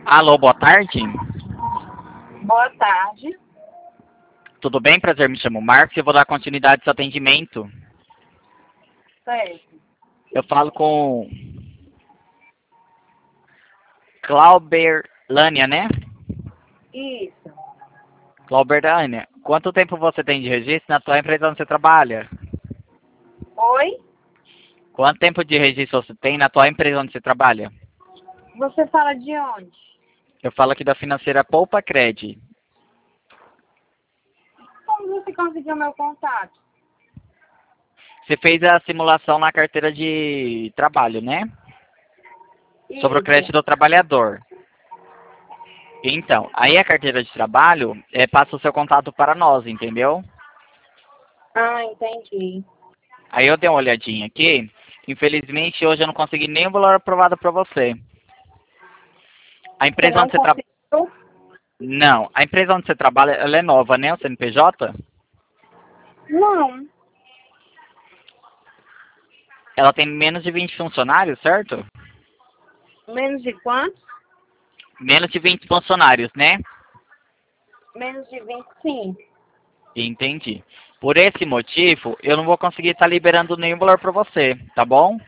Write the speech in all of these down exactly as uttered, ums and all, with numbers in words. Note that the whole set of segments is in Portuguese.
Alô, boa tarde. Boa tarde. Tudo bem? Prazer, me chamo Marcos e eu vou dar continuidade ao seu atendimento. Certo. Eu falo com Clauberlânia, né? Isso. Clauberlânia, quanto tempo você tem de registro na tua empresa onde você trabalha? Oi? Quanto tempo de registro você tem na tua empresa onde você trabalha? Você fala de onde? Eu falo aqui da financeira Poupa Cred. Como você conseguiu meu contato? Você fez a simulação na carteira de trabalho, né? Sobre o crédito Isso. do trabalhador. Então, aí a carteira de trabalho é, passa o seu contato para nós, entendeu? Ah, entendi. Aí eu dei uma olhadinha aqui. Infelizmente, hoje eu não consegui nenhum valor aprovado para você. A Você empresa não onde você trabalha... conseguiu? Não, a empresa onde você trabalha, ela é nova, né? O C N P J? Não. Ela tem menos de vinte funcionários, certo? Menos de quanto? Menos de vinte funcionários, né? Menos de vinte, sim. Entendi. Por esse motivo, eu não vou conseguir estar liberando nenhum valor para você, tá bom?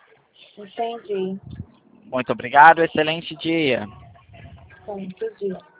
Entendi. Muito obrigado, excelente dia. Bom, dia.